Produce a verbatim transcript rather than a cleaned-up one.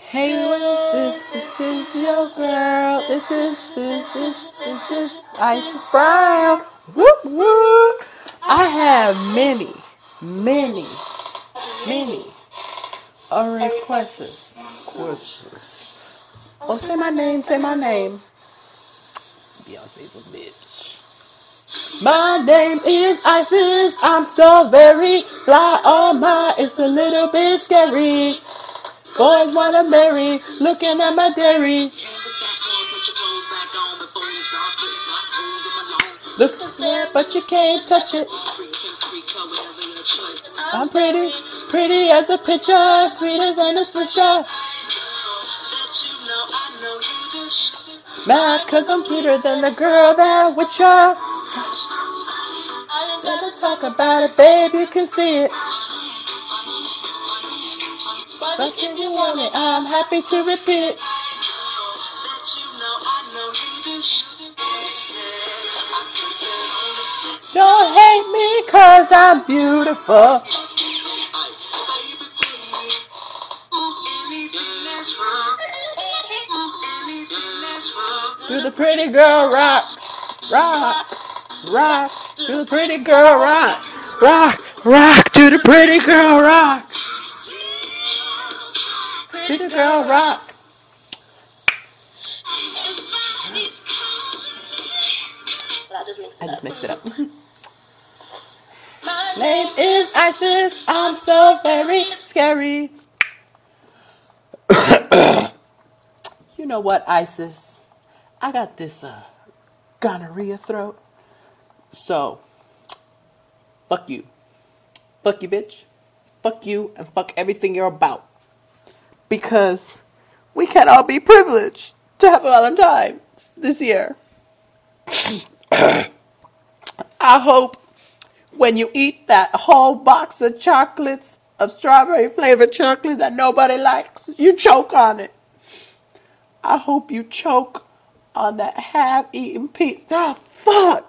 Hey, well, this, this is your girl. This is, this is, this is Isis Brown. Whoop, whoop. I have many, many, many uh, requests. Requests. Oh, say my name, say my name. Beyonce's a bitch. My name is Isis. I'm so very fly. Oh my, it's a little bit scary. Boys wanna marry, looking at my dairy. Look there, but you can't touch it. I'm pretty, pretty as a picture, sweeter than a swisher. Mad cause I'm prettier than the girl that with ya. Don't talk about it, babe, you can see it. But if you want it, I'm happy to repeat. Don't hate me cause I'm beautiful. Do the pretty girl rock, rock, rock. Do the pretty girl rock, rock, rock. Do the pretty girl rock. Pretty girl rock. I just mixed it up. My name is Isis. I'm so very scary. You know what, Isis? I got this uh, gonorrhea throat. So, fuck you. Fuck you, bitch. Fuck you and fuck everything you're about. Because we can all be privileged to have a Valentine this year. I hope when you eat that whole box of chocolates, of strawberry flavored chocolate that nobody likes, you choke on it. I hope you choke on that half-eaten pizza. Ah, fuck.